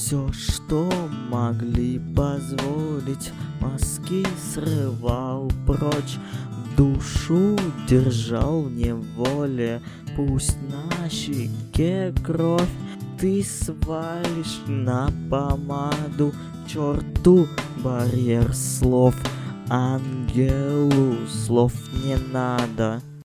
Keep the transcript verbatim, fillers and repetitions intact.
Все, что могли позволить, мазки срывал прочь, душу держал в неволе, пусть на щеке кровь. Ты свалишь на помаду черту барьер слов, ангелу слов не надо.